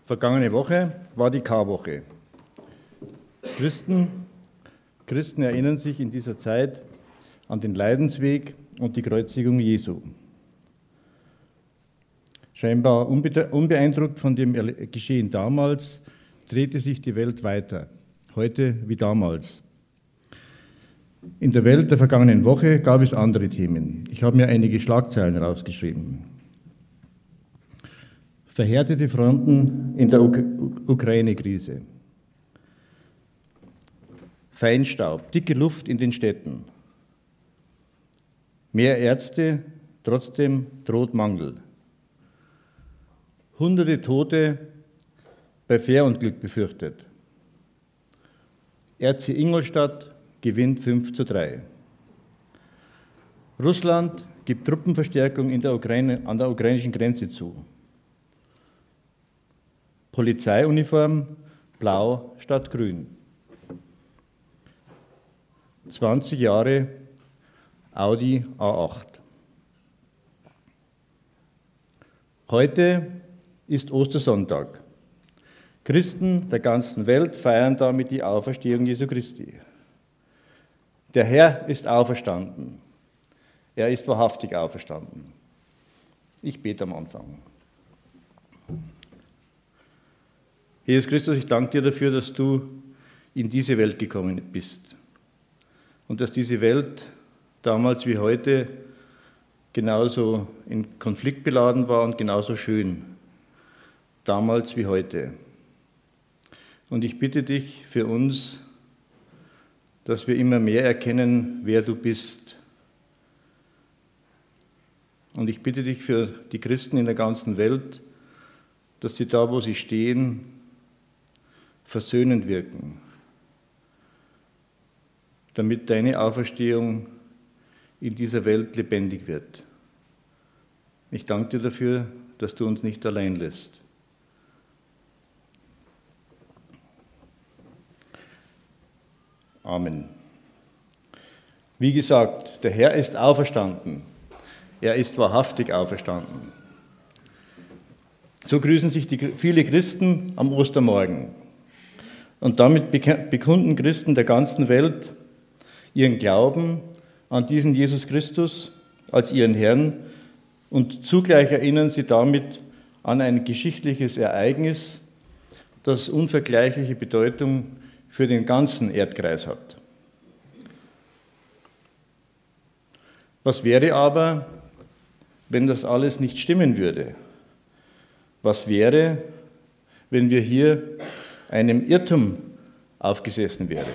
Vergangene Woche war die Karwoche. Christen erinnern sich in dieser Zeit an den Leidensweg und die Kreuzigung Jesu. Scheinbar unbeeindruckt von dem Geschehen damals, drehte sich die Welt weiter, heute wie damals. In der Welt der vergangenen Woche gab es andere Themen. Ich habe mir einige Schlagzeilen rausgeschrieben. Verhärtete Fronten in der Ukraine-Krise. Feinstaub, dicke Luft in den Städten. Mehr Ärzte, trotzdem droht Mangel. Hunderte Tote bei Fährunglück befürchtet. RC Ingolstadt gewinnt 5:3. Russland gibt Truppenverstärkung in der Ukraine, an der ukrainischen Grenze zu. Polizeiuniform blau statt grün. 20 Jahre Audi A8. Heute ist Ostersonntag. Christen der ganzen Welt feiern damit die Auferstehung Jesu Christi. Der Herr ist auferstanden. Er ist wahrhaftig auferstanden. Ich bete am Anfang. Jesus Christus, ich danke dir dafür, dass du in diese Welt gekommen bist und dass diese Welt damals wie heute genauso in Konflikt beladen war und genauso schön, damals wie heute. Und ich bitte dich für uns, dass wir immer mehr erkennen, wer du bist. Und ich bitte dich für die Christen in der ganzen Welt, dass sie da, wo sie stehen, versöhnend wirken, damit deine Auferstehung in dieser Welt lebendig wird. Ich danke dir dafür, dass du uns nicht allein lässt. Amen. Wie gesagt, der Herr ist auferstanden. Er ist wahrhaftig auferstanden. So grüßen sich viele Christen am Ostermorgen. Und damit bekunden Christen der ganzen Welt ihren Glauben an diesen Jesus Christus als ihren Herrn und zugleich erinnern sie damit an ein geschichtliches Ereignis, das unvergleichliche Bedeutung für den ganzen Erdkreis hat. Was wäre aber, wenn das alles nicht stimmen würde? Was wäre, wenn wir hier einem Irrtum aufgesessen wäre?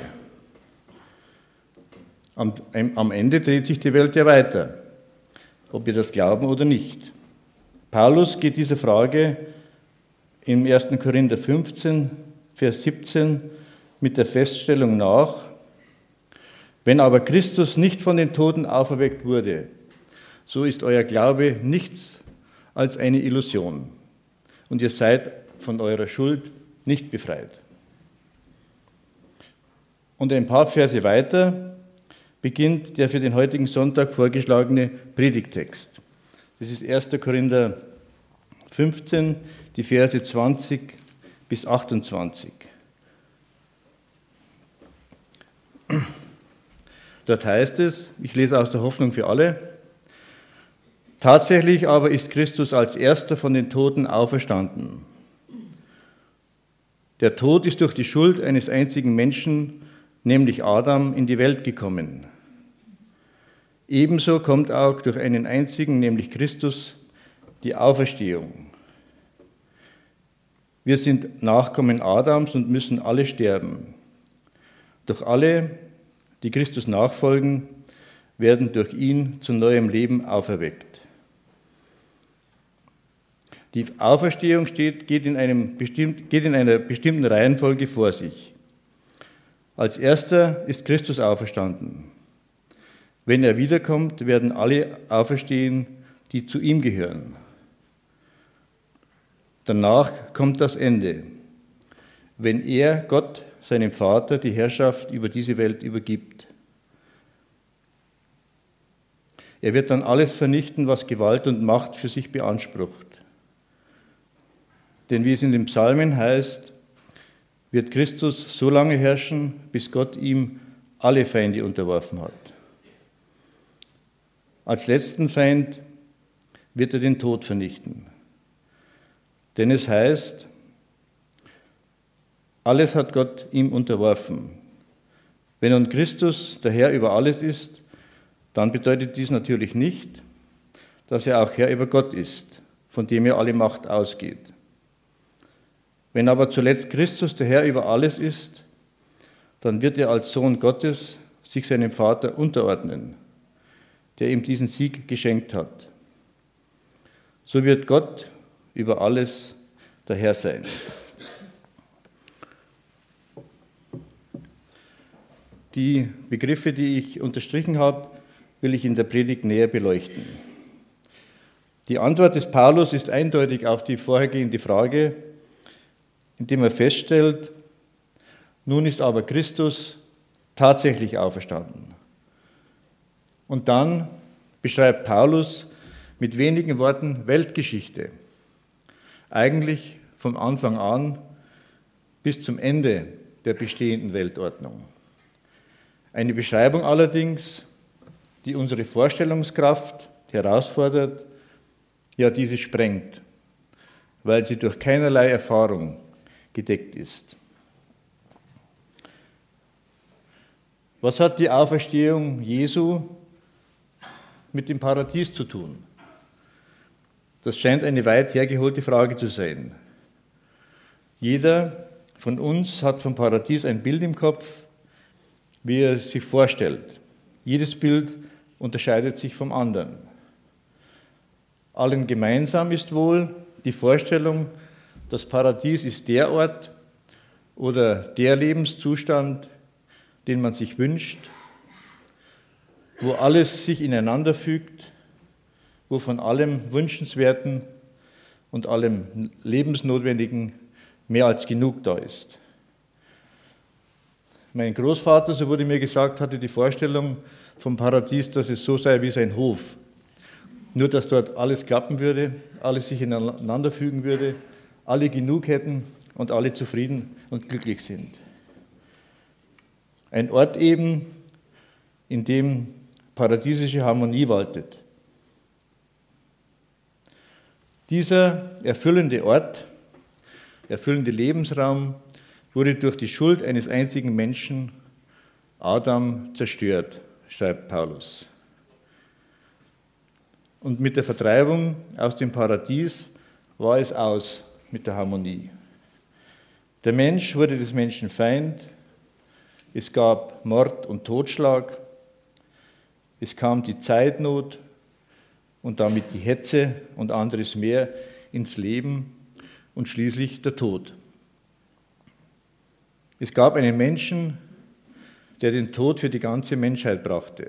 Am Ende dreht sich die Welt ja weiter, ob wir das glauben oder nicht. Paulus geht dieser Frage im 1. Korinther 15, Vers 17 mit der Feststellung nach: Wenn aber Christus nicht von den Toten auferweckt wurde, so ist euer Glaube nichts als eine Illusion und ihr seid von eurer Schuld nicht befreit. Und ein paar Verse weiter beginnt der für den heutigen Sonntag vorgeschlagene Predigttext. Das ist 1. Korinther 15, die Verse 20 bis 28. Dort heißt es, ich lese aus der Hoffnung für alle: Tatsächlich aber ist Christus als Erster von den Toten auferstanden. Der Tod ist durch die Schuld eines einzigen Menschen, nämlich Adam, in die Welt gekommen. Ebenso kommt auch durch einen einzigen, nämlich Christus, die Auferstehung. Wir sind Nachkommen Adams und müssen alle sterben. Doch alle, die Christus nachfolgen, werden durch ihn zu neuem Leben auferweckt. Die Auferstehung geht in einer bestimmten Reihenfolge vor sich. Als erster ist Christus auferstanden. Wenn er wiederkommt, werden alle auferstehen, die zu ihm gehören. Danach kommt das Ende, wenn er, Gott, seinem Vater, die Herrschaft über diese Welt übergibt. Er wird dann alles vernichten, was Gewalt und Macht für sich beansprucht. Denn wie es in den Psalmen heißt, wird Christus so lange herrschen, bis Gott ihm alle Feinde unterworfen hat. Als letzten Feind wird er den Tod vernichten. Denn es heißt, alles hat Gott ihm unterworfen. Wenn nun Christus der Herr über alles ist, dann bedeutet dies natürlich nicht, dass er auch Herr über Gott ist, von dem ja alle Macht ausgeht. Wenn aber zuletzt Christus der Herr über alles ist, dann wird er als Sohn Gottes sich seinem Vater unterordnen, der ihm diesen Sieg geschenkt hat. So wird Gott über alles der Herr sein. Die Begriffe, die ich unterstrichen habe, will ich in der Predigt näher beleuchten. Die Antwort des Paulus ist eindeutig auf die vorhergehende Frage, indem er feststellt, nun ist aber Christus tatsächlich auferstanden. Und dann beschreibt Paulus mit wenigen Worten Weltgeschichte, eigentlich vom Anfang an bis zum Ende der bestehenden Weltordnung. Eine Beschreibung allerdings, die unsere Vorstellungskraft herausfordert, ja diese sprengt, weil sie durch keinerlei Erfahrung gedeckt ist. Was hat die Auferstehung Jesu mit dem Paradies zu tun? Das scheint eine weit hergeholte Frage zu sein. Jeder von uns hat vom Paradies ein Bild im Kopf, wie er es sich vorstellt. Jedes Bild unterscheidet sich vom anderen. Allen gemeinsam ist wohl die Vorstellung, das Paradies ist der Ort oder der Lebenszustand, den man sich wünscht, wo alles sich ineinander fügt, wo von allem Wünschenswerten und allem Lebensnotwendigen mehr als genug da ist. Mein Großvater, so wurde mir gesagt, hatte die Vorstellung vom Paradies, dass es so sei wie sein Hof. Nur, dass dort alles klappen würde, alles sich ineinander fügen würde, alle genug hätten und alle zufrieden und glücklich sind. Ein Ort eben, in dem paradiesische Harmonie waltet. Dieser erfüllende Ort, erfüllende Lebensraum wurde durch die Schuld eines einzigen Menschen, Adam, zerstört, schreibt Paulus. Und mit der Vertreibung aus dem Paradies war es aus mit der Harmonie. Der Mensch wurde des Menschen Feind, es gab Mord und Totschlag, es kam die Zeitnot und damit die Hetze und anderes mehr ins Leben und schließlich der Tod. Es gab einen Menschen, der den Tod für die ganze Menschheit brachte.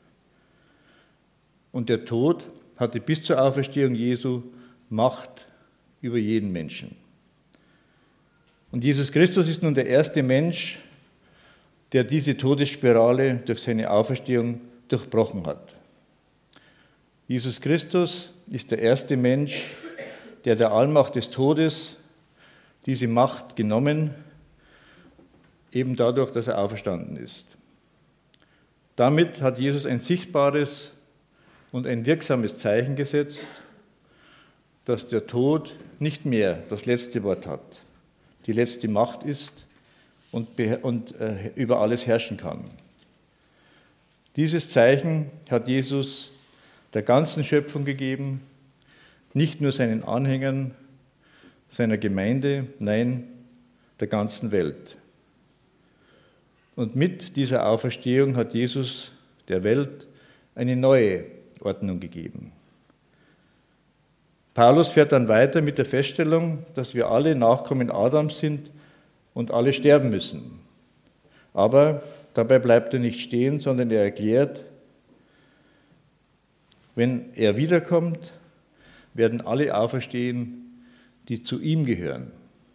Und der Tod hatte bis zur Auferstehung Jesu Macht über jeden Menschen. Und Jesus Christus ist nun der erste Mensch, der diese Todesspirale durch seine Auferstehung durchbrochen hat. Jesus Christus ist der erste Mensch, der Allmacht des Todes diese Macht genommen, eben dadurch, dass er auferstanden ist. Damit hat Jesus ein sichtbares und ein wirksames Zeichen gesetzt, dass der Tod nicht mehr das letzte Wort hat, die letzte Macht ist und über alles herrschen kann. Dieses Zeichen hat Jesus der ganzen Schöpfung gegeben, nicht nur seinen Anhängern, seiner Gemeinde, nein, der ganzen Welt. Und mit dieser Auferstehung hat Jesus der Welt eine neue Ordnung gegeben. Paulus fährt dann weiter mit der Feststellung, dass wir alle Nachkommen Adams sind und alle sterben müssen. Aber dabei bleibt er nicht stehen, sondern er erklärt, wenn er wiederkommt, werden alle auferstehen, die zu ihm gehören.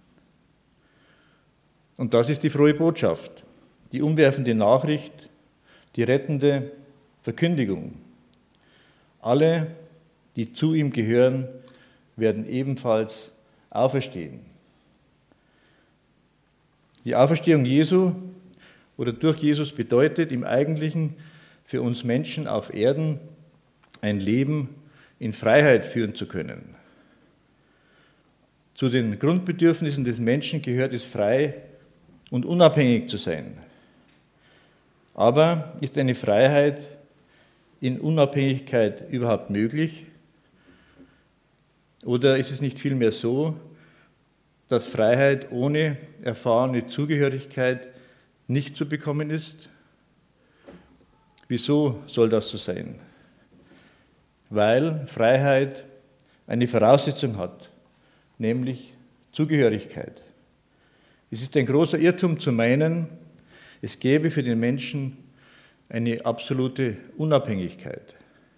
Und das ist die frohe Botschaft, die umwerfende Nachricht, die rettende Verkündigung. Alle, die zu ihm gehören, werden ebenfalls auferstehen. Die Auferstehung Jesu oder durch Jesus bedeutet im Eigentlichen für uns Menschen auf Erden ein Leben in Freiheit führen zu können. Zu den Grundbedürfnissen des Menschen gehört es, frei und unabhängig zu sein. Aber ist eine Freiheit in Unabhängigkeit überhaupt möglich? Oder ist es nicht vielmehr so, dass Freiheit ohne erfahrene Zugehörigkeit nicht zu bekommen ist? Wieso soll das so sein? Weil Freiheit eine Voraussetzung hat, nämlich Zugehörigkeit. Es ist ein großer Irrtum zu meinen, es gäbe für den Menschen eine absolute Unabhängigkeit.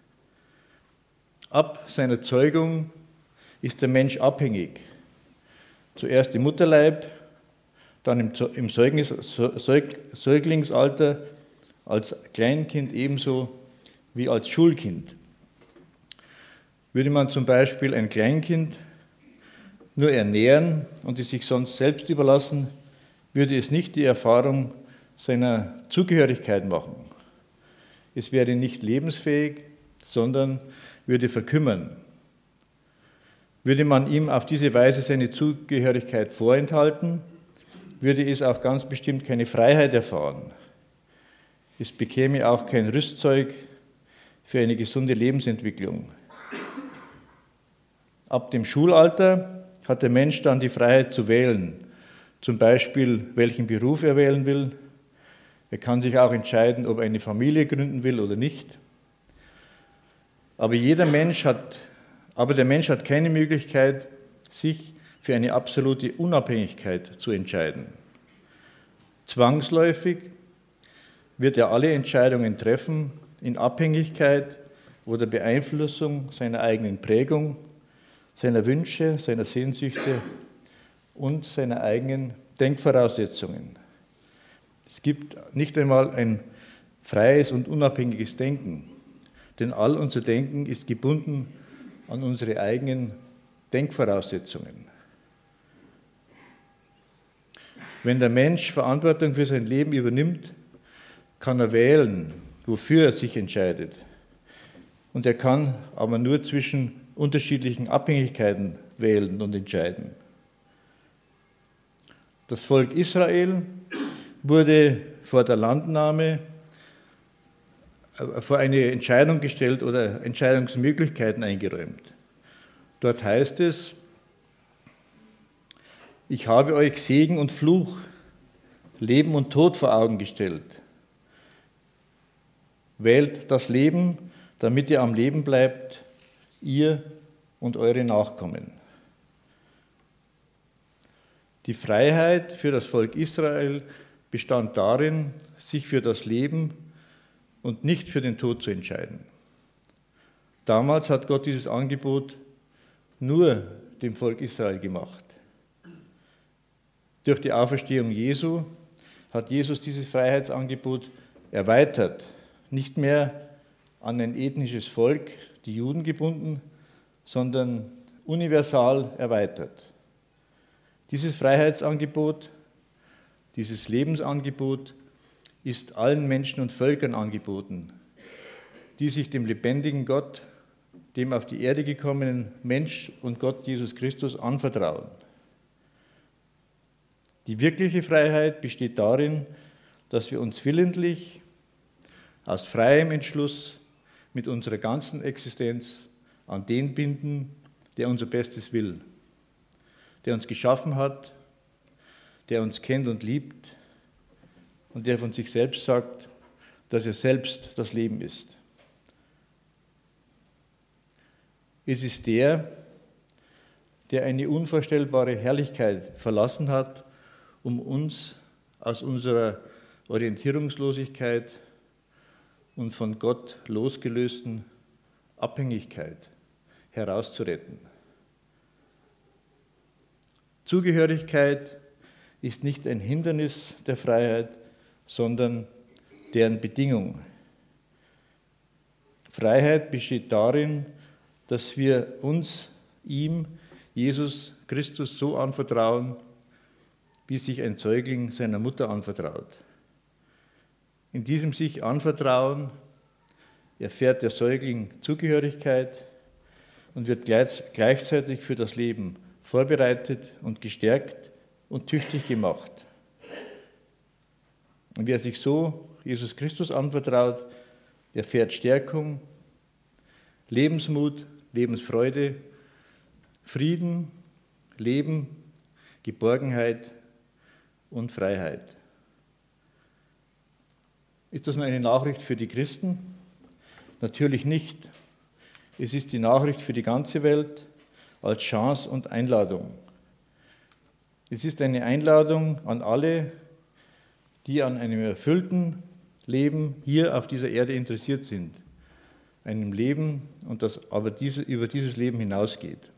Ab seiner Zeugung ist der Mensch abhängig. Zuerst im Mutterleib, dann im Säuglingsalter, als Kleinkind ebenso wie als Schulkind. Würde man zum Beispiel ein Kleinkind nur ernähren und es sich sonst selbst überlassen, würde es nicht die Erfahrung seiner Zugehörigkeit machen. Es wäre nicht lebensfähig, sondern würde verkümmern. Würde man ihm auf diese Weise seine Zugehörigkeit vorenthalten, würde es auch ganz bestimmt keine Freiheit erfahren. Es bekäme auch kein Rüstzeug für eine gesunde Lebensentwicklung. Ab dem Schulalter hat der Mensch dann die Freiheit zu wählen, zum Beispiel welchen Beruf er wählen will. Er kann sich auch entscheiden, ob er eine Familie gründen will oder nicht. Aber der Mensch hat keine Möglichkeit, sich für eine absolute Unabhängigkeit zu entscheiden. Zwangsläufig wird er alle Entscheidungen treffen in Abhängigkeit oder Beeinflussung seiner eigenen Prägung, seiner Wünsche, seiner Sehnsüchte und seiner eigenen Denkvoraussetzungen. Es gibt nicht einmal ein freies und unabhängiges Denken, denn all unser Denken ist gebunden an unsere eigenen Denkvoraussetzungen. Wenn der Mensch Verantwortung für sein Leben übernimmt, kann er wählen, wofür er sich entscheidet. Und er kann aber nur zwischen unterschiedlichen Abhängigkeiten wählen und entscheiden. Das Volk Israel wurde vor der Landnahme vor eine Entscheidung gestellt oder Entscheidungsmöglichkeiten eingeräumt. Dort heißt es: Ich habe euch Segen und Fluch, Leben und Tod vor Augen gestellt. Wählt das Leben, damit ihr am Leben bleibt, ihr und eure Nachkommen. Die Freiheit für das Volk Israel bestand darin, sich für das Leben und nicht für den Tod zu entscheiden. Damals hat Gott dieses Angebot nur dem Volk Israel gemacht. Durch die Auferstehung Jesu hat Jesus dieses Freiheitsangebot erweitert, nicht mehr an ein ethnisches Volk, die Juden, gebunden, sondern universal erweitert. Dieses Freiheitsangebot, dieses Lebensangebot ist allen Menschen und Völkern angeboten, die sich dem lebendigen Gott, dem auf die Erde gekommenen Mensch und Gott Jesus Christus anvertrauen. Die wirkliche Freiheit besteht darin, dass wir uns willentlich, aus freiem Entschluss, mit unserer ganzen Existenz an den binden, der unser Bestes will, der uns geschaffen hat, der uns kennt und liebt und der von sich selbst sagt, dass er selbst das Leben ist. Es ist der eine unvorstellbare Herrlichkeit verlassen hat, um uns aus unserer Orientierungslosigkeit und von Gott losgelösten Abhängigkeit herauszuretten. Zugehörigkeit ist nicht ein Hindernis der Freiheit, sondern deren Bedingung. Freiheit besteht darin, dass wir uns ihm Jesus Christus so anvertrauen, wie sich ein Säugling seiner Mutter anvertraut. In diesem sich anvertrauen erfährt der Säugling Zugehörigkeit und wird gleichzeitig für das Leben vorbereitet und gestärkt und tüchtig gemacht. Und wer sich so Jesus Christus anvertraut, erfährt Stärkung, Lebensmut, Lebensfreude, Frieden, Leben, Geborgenheit und Freiheit. Ist das nur eine Nachricht für die Christen? Natürlich nicht. Es ist die Nachricht für die ganze Welt als Chance und Einladung. Es ist eine Einladung an alle, die an einem erfüllten Leben hier auf dieser Erde interessiert sind. Einem Leben, und das aber über dieses Leben hinausgeht.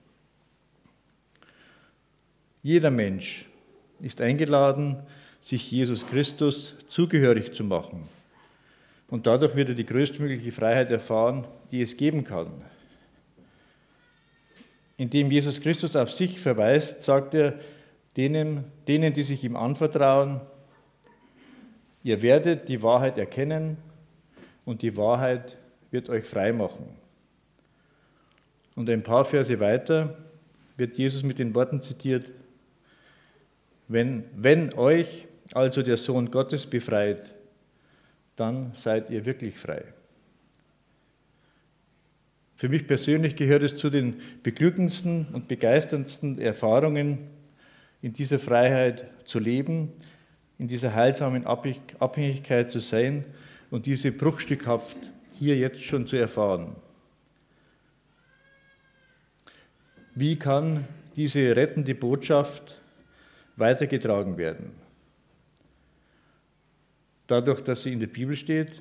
Jeder Mensch ist eingeladen, sich Jesus Christus zugehörig zu machen. Und dadurch wird er die größtmögliche Freiheit erfahren, die es geben kann. Indem Jesus Christus auf sich verweist, sagt er denen, die sich ihm anvertrauen, ihr werdet die Wahrheit erkennen und die Wahrheit wird euch frei machen. Und ein paar Verse weiter wird Jesus mit den Worten zitiert, wenn euch also der Sohn Gottes befreit, dann seid ihr wirklich frei. Für mich persönlich gehört es zu den beglückendsten und begeisterndsten Erfahrungen, in dieser Freiheit zu leben, in dieser heilsamen Abhängigkeit zu sein und diese bruchstückhaft hier jetzt schon zu erfahren. Wie kann diese rettende Botschaft weitergetragen werden? Dadurch, dass sie in der Bibel steht?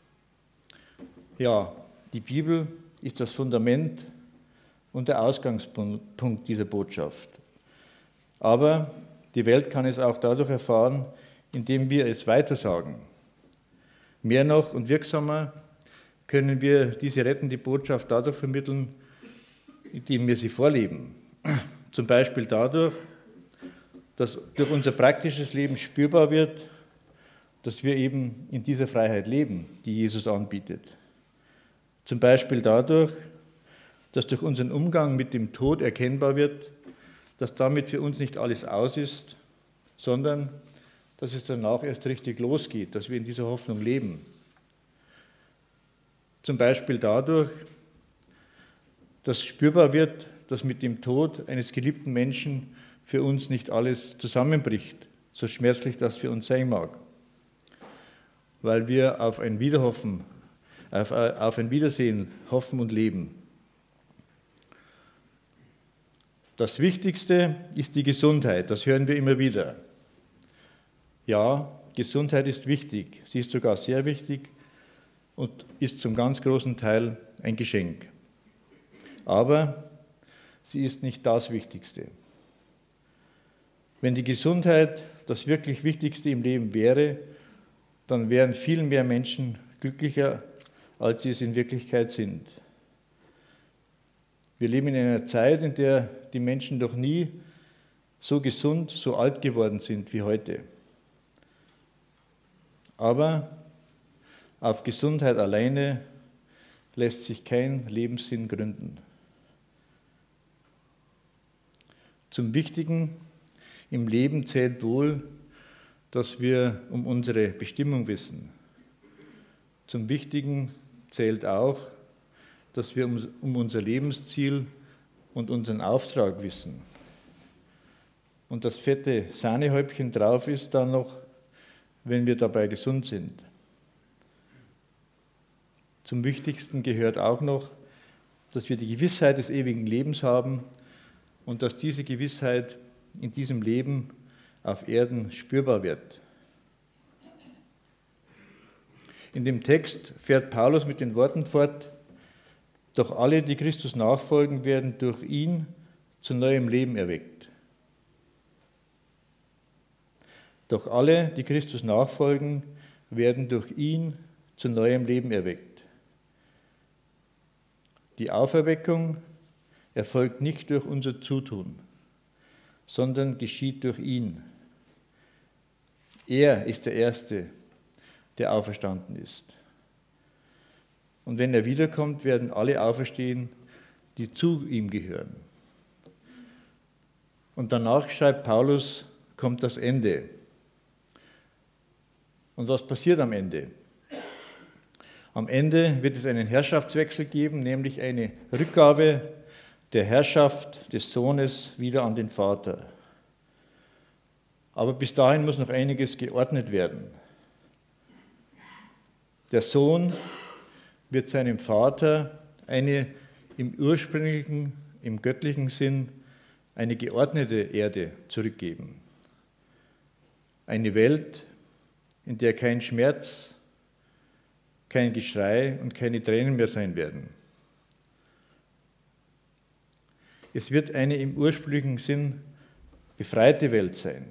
Ja, die Bibel ist das Fundament und der Ausgangspunkt dieser Botschaft. Aber die Welt kann es auch dadurch erfahren, indem wir es weitersagen. Mehr noch und wirksamer können wir diese rettende Botschaft dadurch vermitteln, indem wir sie vorleben. Zum Beispiel dadurch, dass durch unser praktisches Leben spürbar wird, dass wir eben in dieser Freiheit leben, die Jesus anbietet. Zum Beispiel dadurch, dass durch unseren Umgang mit dem Tod erkennbar wird, dass damit für uns nicht alles aus ist, sondern dass es danach erst richtig losgeht, dass wir in dieser Hoffnung leben. Zum Beispiel dadurch, dass spürbar wird, dass mit dem Tod eines geliebten Menschen für uns nicht alles zusammenbricht, so schmerzlich das für uns sein mag, weil wir auf ein Wiedersehen hoffen und leben. Das Wichtigste ist die Gesundheit, das hören wir immer wieder. Ja, Gesundheit ist wichtig, sie ist sogar sehr wichtig und ist zum ganz großen Teil ein Geschenk. Aber sie ist nicht das Wichtigste. Wenn die Gesundheit das wirklich Wichtigste im Leben wäre, dann wären viel mehr Menschen glücklicher, als sie es in Wirklichkeit sind. Wir leben in einer Zeit, in der die Menschen noch nie so gesund, so alt geworden sind wie heute. Aber auf Gesundheit alleine lässt sich kein Lebenssinn gründen. Zum Wichtigen im Leben zählt wohl, dass wir um unsere Bestimmung wissen. Zum Wichtigen zählt auch, dass wir um unser Lebensziel und unseren Auftrag wissen. Und das fette Sahnehäubchen drauf ist dann noch, wenn wir dabei gesund sind. Zum Wichtigsten gehört auch noch, dass wir die Gewissheit des ewigen Lebens haben und dass diese Gewissheit in diesem Leben auf Erden spürbar wird. In dem Text fährt Paulus mit den Worten fort, doch alle, die Christus nachfolgen, werden durch ihn zu neuem Leben erweckt. Doch alle, die Christus nachfolgen, werden durch ihn zu neuem Leben erweckt. Die Auferweckung erfolgt nicht durch unser Zutun, sondern geschieht durch ihn. Er ist der Erste, der auferstanden ist. Und wenn er wiederkommt, werden alle auferstehen, die zu ihm gehören. Und danach, schreibt Paulus, kommt das Ende. Und was passiert am Ende? Am Ende wird es einen Herrschaftswechsel geben, nämlich eine Rückgabe der Herrschaft des Sohnes wieder an den Vater. Aber bis dahin muss noch einiges geordnet werden. Der Sohn wird seinem Vater eine im ursprünglichen, im göttlichen Sinn, eine geordnete Erde zurückgeben. Eine Welt, in der kein Schmerz, kein Geschrei und keine Tränen mehr sein werden. Es wird eine im ursprünglichen Sinn befreite Welt sein.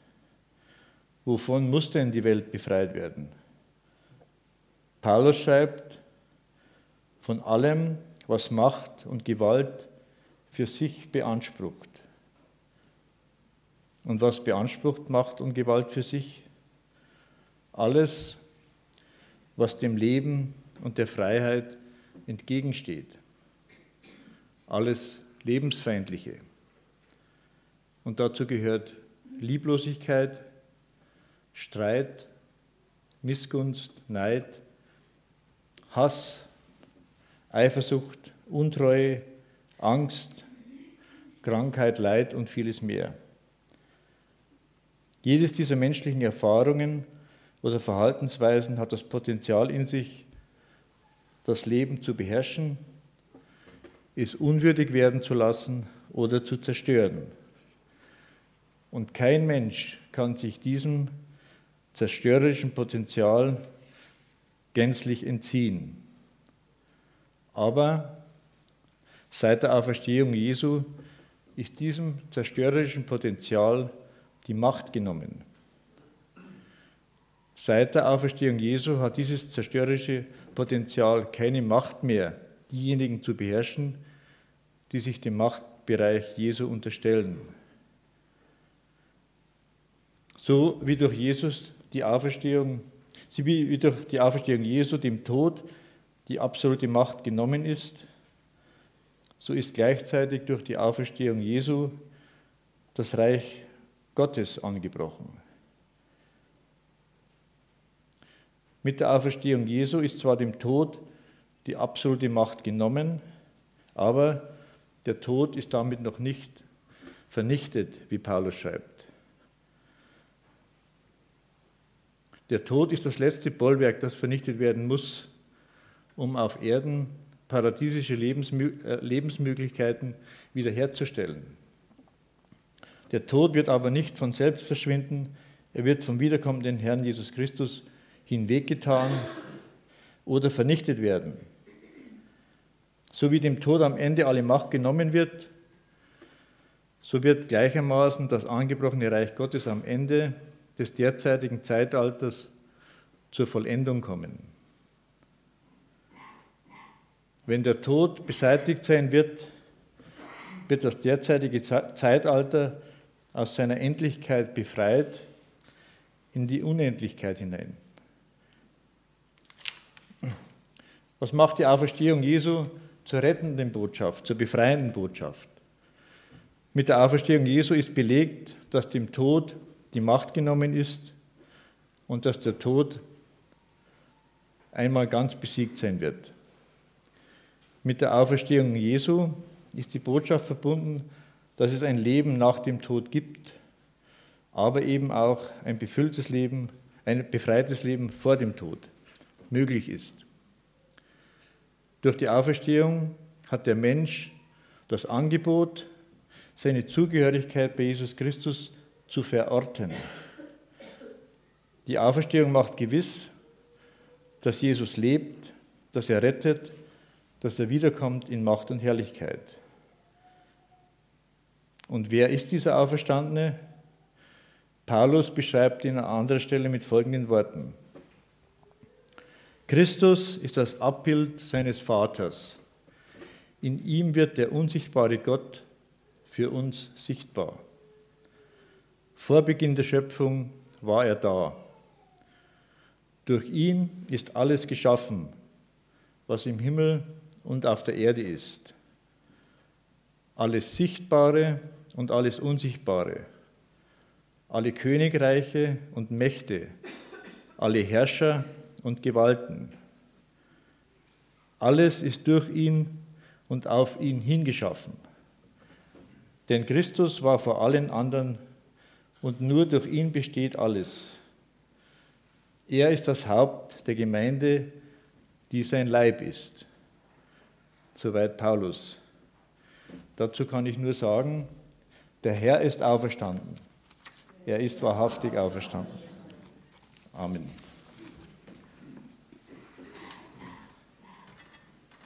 Wovon muss denn die Welt befreit werden? Paulus schreibt, von allem, was Macht und Gewalt für sich beansprucht. Und was beansprucht Macht und Gewalt für sich? Alles, was dem Leben und der Freiheit entgegensteht. Alles Lebensfeindliche. Und dazu gehört Lieblosigkeit, Streit, Missgunst, Neid, Hass, Eifersucht, Untreue, Angst, Krankheit, Leid und vieles mehr. Jedes dieser menschlichen Erfahrungen oder Verhaltensweisen hat das Potenzial in sich, das Leben zu beherrschen, es unwürdig werden zu lassen oder zu zerstören. Und kein Mensch kann sich diesem zerstörerischen Potenzial gänzlich entziehen. Aber seit der Auferstehung Jesu ist diesem zerstörerischen Potenzial die Macht genommen. Seit der Auferstehung Jesu hat dieses zerstörerische Potenzial keine Macht mehr, diejenigen zu beherrschen, die sich dem Machtbereich Jesu unterstellen. So wie durch die Auferstehung Jesu dem Tod die absolute Macht genommen ist, so ist gleichzeitig durch die Auferstehung Jesu das Reich Gottes angebrochen. Mit der Auferstehung Jesu ist zwar dem Tod die absolute Macht genommen, aber der Tod ist damit noch nicht vernichtet, wie Paulus schreibt. Der Tod ist das letzte Bollwerk, das vernichtet werden muss, um auf Erden paradiesische Lebensmöglichkeiten wiederherzustellen. Der Tod wird aber nicht von selbst verschwinden, er wird vom wiederkommenden Herrn Jesus Christus hinweggetan oder vernichtet werden. So wie dem Tod am Ende alle Macht genommen wird, so wird gleichermaßen das angebrochene Reich Gottes am Ende des derzeitigen Zeitalters zur Vollendung kommen. Wenn der Tod beseitigt sein wird, wird das derzeitige Zeitalter aus seiner Endlichkeit befreit in die Unendlichkeit hinein. Was macht die Auferstehung Jesu zur rettenden Botschaft, zur befreienden Botschaft? Mit der Auferstehung Jesu ist belegt, dass dem Tod die Macht genommen ist und dass der Tod einmal ganz besiegt sein wird. Mit der Auferstehung Jesu ist die Botschaft verbunden, dass es ein Leben nach dem Tod gibt, aber eben auch ein befülltes Leben, ein befreites Leben vor dem Tod möglich ist. Durch die Auferstehung hat der Mensch das Angebot, seine Zugehörigkeit bei Jesus Christus zu verorten. Die Auferstehung macht gewiss, dass Jesus lebt, dass er rettet, dass er wiederkommt in Macht und Herrlichkeit. Und wer ist dieser Auferstandene? Paulus beschreibt ihn an anderer Stelle mit folgenden Worten. Christus ist das Abbild seines Vaters, In ihm wird der unsichtbare Gott für uns sichtbar. Vor Beginn der Schöpfung war er da. Durch ihn ist alles geschaffen, was im Himmel und auf der Erde ist. Alles Sichtbare und alles Unsichtbare. Alle Königreiche und Mächte. Alle Herrscher und Gewalten. Alles ist durch ihn und auf ihn hingeschaffen. Denn Christus war vor allen anderen und nur durch ihn besteht alles. Er ist das Haupt der Gemeinde, die sein Leib ist. Soweit Paulus. Dazu kann ich nur sagen, der Herr ist auferstanden. Er ist wahrhaftig auferstanden. Amen.